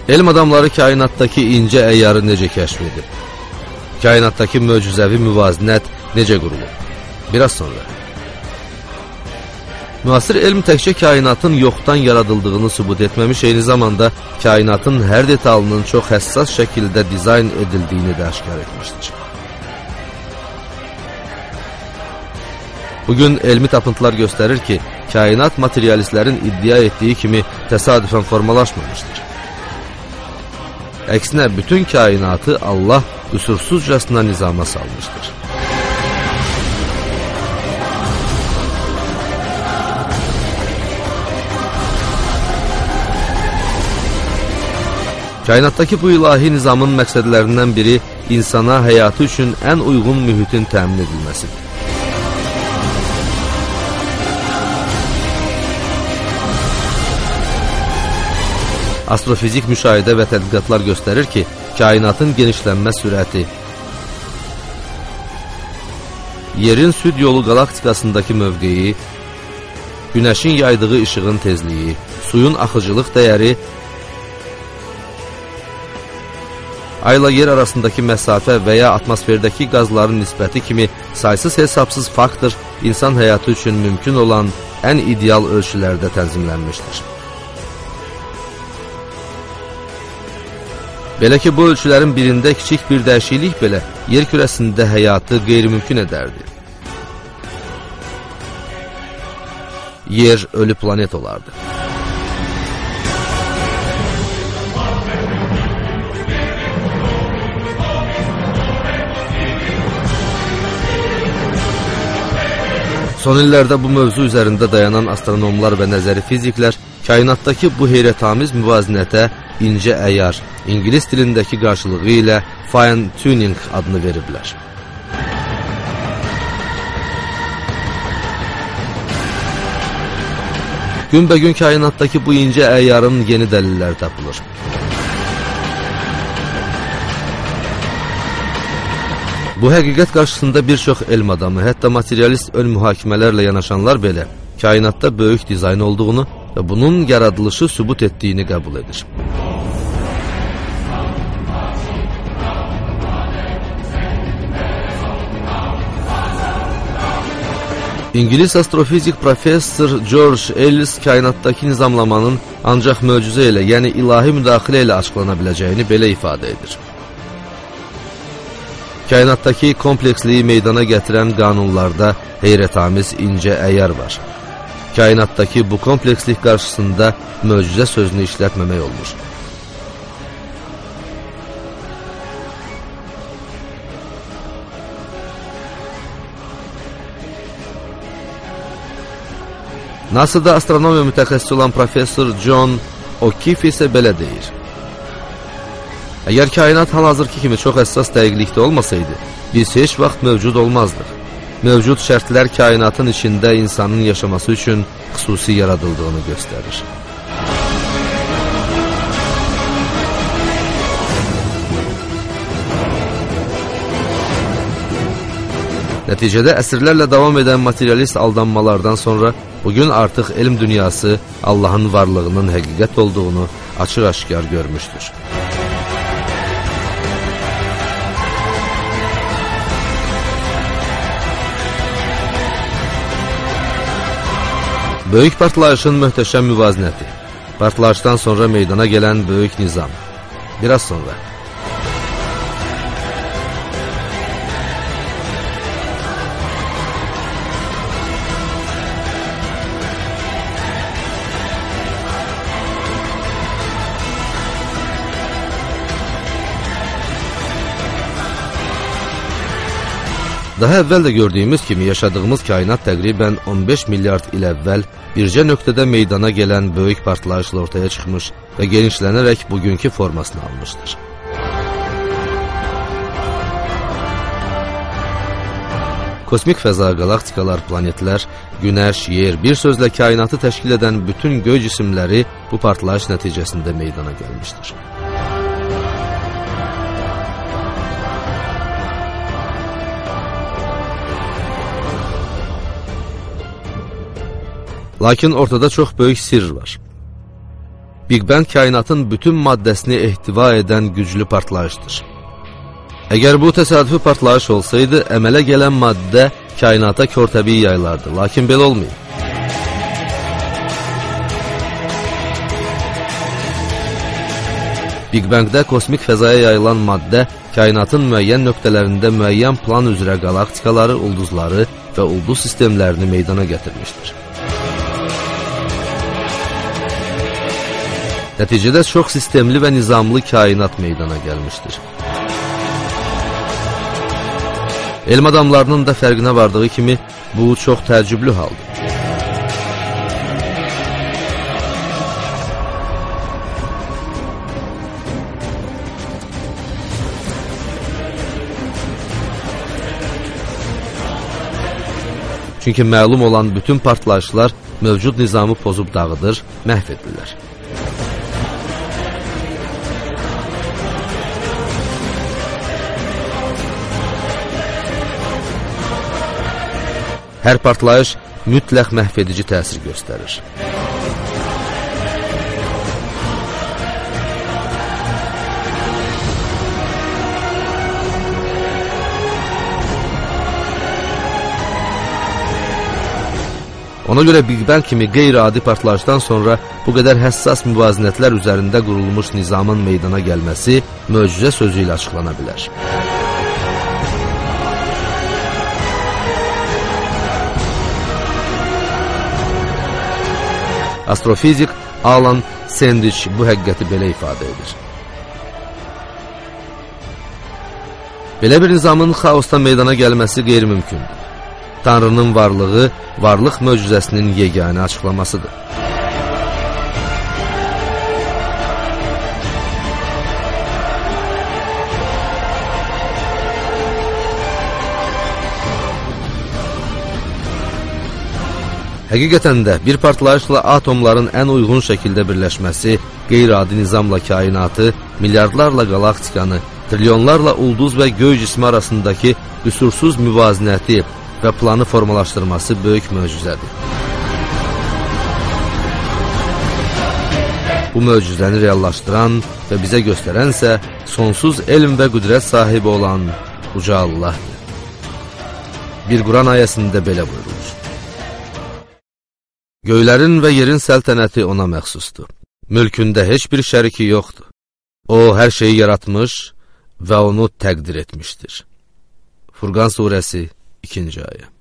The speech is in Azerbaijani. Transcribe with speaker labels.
Speaker 1: Elm adamları kainatdakı incə əyyarı necə kəşf edib? Kainatdakı möcüzəvi müvazinət necə qurulub? Biraz sonra. Müasir elm təkcə kainatın yoxdan yaradıldığını sübut etməmiş, eyni zamanda kainatın hər detalının çox həssas şəkildə dizayn edildiyini də aşkar etmişdir. Bugün elmi tapıntılar göstərir ki, kainat materialistlərin iddia etdiyi kimi təsadüfən formalaşmamışdır. Əksinə, bütün kainatı Allah qüsursuzcasına nizama salmışdır. Kainatdakı bu ilahi nizamın məqsədlərindən biri insana həyatı üçün ən uyğun mühitin təmin edilməsidir. Astrofizik müşahidə və tədqiqatlar göstərir ki, kainatın genişlənmə sürəti, yerin süd yolu qalaktikasındakı mövqeyi, günəşin yaydığı işığın tezliyi, suyun axıcılıq dəyəri, ayla yer arasındakı məsafə və ya atmosferdəki qazların nisbəti kimi saysız hesabsız faktor insan həyatı üçün mümkün olan ən ideal ölçülərdə tənzimlənmişdir. Belə ki, bu ölçülərin birində kiçik bir dəyişiklik belə yer kürəsində həyatı qeyri-mümkün edərdi. Yer ölü planet olardı. Son illərdə bu mövzu üzərində dayanan astronomlar və nəzəri fiziklər kainatdakı bu heyrətamiz müvazinətə incə əyar, İngilis dilindəki qarşılığı ilə fine tuning adını veriblər. Günbəgün kainatdakı bu incə əyyarın yeni dəlilləri tapılır. Bu həqiqət qarşısında bir çox elm adamı, hətta materialist ön mühakimələrlə yanaşanlar belə kainatda böyük dizayn olduğunu və bunun yaradılışı sübut etdiyini qəbul edir. İngilis astrofizik professor George Ellis kainatdakı nizamlamanın ancaq möcüzə ilə, yəni ilahi müdaxilə ilə açıqlana biləcəyini belə ifadə edir. Kainatdakı kompleksliyi meydana gətirən qanunlarda heyrətamiz incə əyar var. Kainatdakı bu komplekslik qarşısında möcüzə sözünü işlətməmək olmur. NASA-da astronomiya mütəxəssisi olan professor John O'Keefe isə belə deyir. Əgər kainat hal-hazırki kimi çox həssas dəqiqlikdə olmasaydı, biz heç vaxt mövcud olmazdıq. Mövcud şərtlər kainatın içində insanın yaşaması üçün xüsusi yaradıldığını göstərir. Nəticədə əsrlərlə davam edən materialist aldanmalardan sonra bugün artıq elm dünyası Allahın varlığının həqiqət olduğunu açıq-aşkar görmüşdür. Böyük partlayışın möhtəşəm müvazinəti, partlayışdan sonra meydana gələn böyük nizam. Biraz sonra. Daha əvvəl də gördüyümüz kimi yaşadığımız kainat təqribən 15 milyard il əvvəl bircə nöqtədə meydana gələn böyük partlayışla ortaya çıxmış və genişlənərək bugünkü formasını almışdır. Kosmik fəza, qalaktikalar, planetlər, günəş, yer, bir sözlə kainatı təşkil edən bütün göy cisimləri bu partlayış nəticəsində meydana gəlmişdir. Lakin ortada çox böyük sirr var. Big Bang kainatın bütün maddəsini ehtiva edən güclü partlayışdır. Əgər bu təsadüfi partlayış olsaydı, əmələ gələn maddə kainata körtəbii yaylardı, lakin belə olmayıb. Big Bang'də kosmik fəzaya yayılan maddə kainatın müəyyən nöqtələrində müəyyən plan üzrə qalaktikaları, ulduzları və ulduz sistemlərini meydana gətirmişdir. Nəticədə çox sistemli və nizamlı kainat meydana gəlmişdir. Elm adamlarının da fərqinə vardığı kimi, bu çox təəccüblü haldır. Çünki məlum olan bütün partlayışlar mövcud nizamı pozub dağıdır, məhv edirlər. Hər partlayış mütləq məhv edici təsir göstərir. Ona görə Big Bang kimi qeyri-adi partlayışdan sonra bu qədər həssas müvazinətlər üzərində qurulmuş nizamın meydana gəlməsi möcüzə sözü ilə açıqlana bilər. Astrofizik Alan Sandage bu həqiqəti belə ifadə edir. Belə bir nizamın xaosdan meydana gəlməsi qeyri-mümkündür. Tanrının varlığı, varlıq möcüzəsinin yeganə açıqlamasıdır. Həqiqətən də bir partlayışla atomların ən uyğun şəkildə birləşməsi, qeyri-adi nizamla kainatı, milyardlarla qalaktikanı, trilyonlarla ulduz və göy cismi arasındakı qüsursuz müvazinəti və planı formalaşdırması böyük möcüzədir. Bu möcüzəni reallaşdıran və bizə göstərənsə sonsuz elm və qüdrət sahibi olan Uca Allahdır. Bir Quran ayəsində belə buyurulur. Göylərin və yerin səltənəti ona məxsusdur. Mülkündə heç bir şəriki yoxdur. O, hər şeyi yaratmış və onu təqdir etmişdir. Furqan surəsi 2-ci ayə.